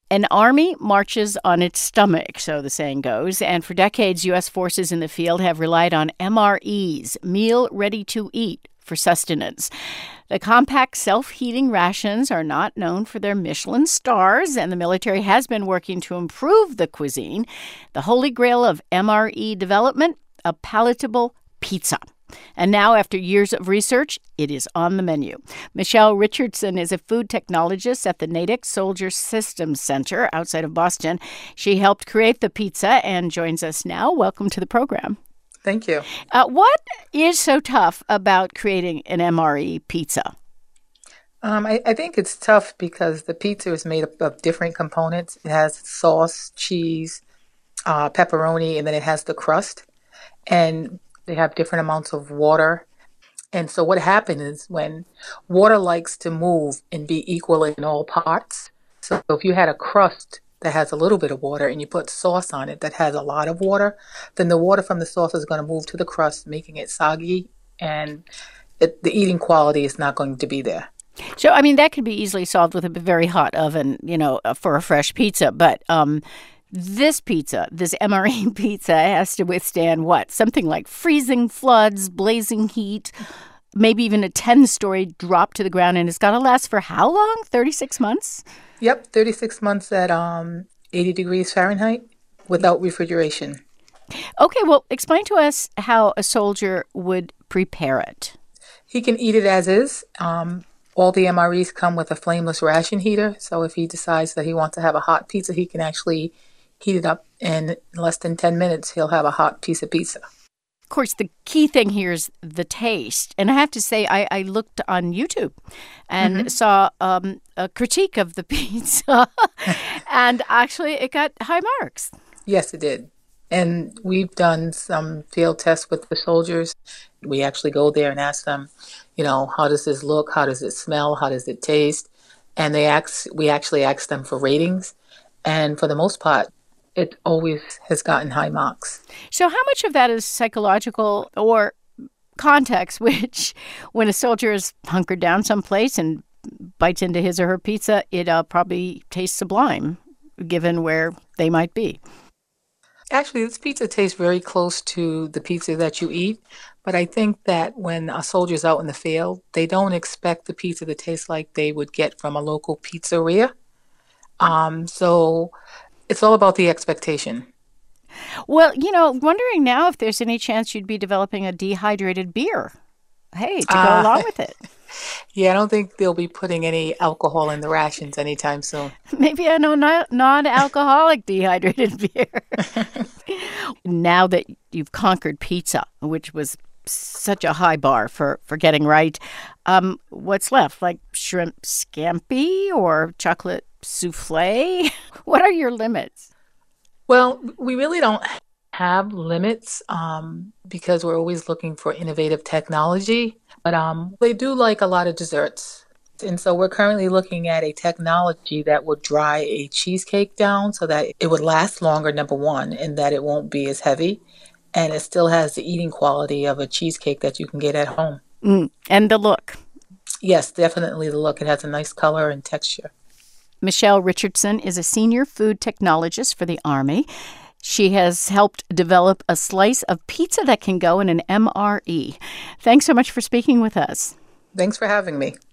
An army marches on its stomach, so the saying goes, and for decades, U.S. forces in the field have relied on MREs, meal ready to eat, for sustenance. The compact self-heating rations are not known for their Michelin stars, and the military has been working to improve the cuisine. The holy grail of MRE development, a palatable pizza. And now, after years of research, it is on the menu. Michelle Richardson is a food technologist at the Natick Soldier Systems Center outside of Boston. She helped create the pizza and joins us now. Welcome to the program. Thank you. What is so tough about creating an MRE pizza? I think it's tough because the pizza is made up of different components. It has sauce, cheese, pepperoni, and then it has the crust. And they have different amounts of water. And so what happens is when water likes to move and be equal in all parts. So if you had a crust that has a little bit of water and you put sauce on it that has a lot of water, then the water from the sauce is going to move to the crust, making it soggy, and the eating quality is not going to be there. So, I mean, that could be easily solved with a very hot oven, for a fresh pizza. But this pizza, this MRE pizza, has to withstand what? Something like freezing floods, blazing heat, maybe even a 10-story drop to the ground. And it's got to last for how long? 36 months? Yep, 36 months at 80 degrees Fahrenheit without refrigeration. Okay, well, explain to us how a soldier would prepare it. He can eat it as is. All the MREs come with a flameless ration heater. So if he decides that he wants to have a hot pizza, he can actually heat it up in less than 10 minutes. He'll have a hot piece of pizza. Of course, the key thing here is the taste. And I have to say, I looked on YouTube and saw a critique of the pizza. And actually, it got high marks. Yes, it did. And we've done some field tests with the soldiers. We actually go there and ask them, how does this look? How does it smell? How does it taste? And we actually ask them for ratings. And for the most part, it always has gotten high marks. So how much of that is psychological or context, which when a soldier is hunkered down someplace and bites into his or her pizza, it probably tastes sublime, given where they might be? Actually, this pizza tastes very close to the pizza that you eat. But I think that when a soldier's out in the field, they don't expect the pizza to taste like they would get from a local pizzeria. So it's all about the expectation. Well, wondering now if there's any chance you'd be developing a dehydrated beer. Hey, to go along with it. Yeah, I don't think they'll be putting any alcohol in the rations anytime soon. Maybe a non-alcoholic dehydrated beer. Now that you've conquered pizza, which was such a high bar for getting right, what's left? Like shrimp scampi or chocolate souffle? What are your limits? Well, we really don't have limits because we're always looking for innovative technology. But they do like a lot of desserts. And so we're currently looking at a technology that will dry a cheesecake down so that it would last longer, number one, and that it won't be as heavy. And it still has the eating quality of a cheesecake that you can get at home. And the look. Yes, definitely the look. It has a nice color and texture. Michelle Richardson is a senior food technologist for the Army. She has helped develop a slice of pizza that can go in an MRE. Thanks so much for speaking with us. Thanks for having me.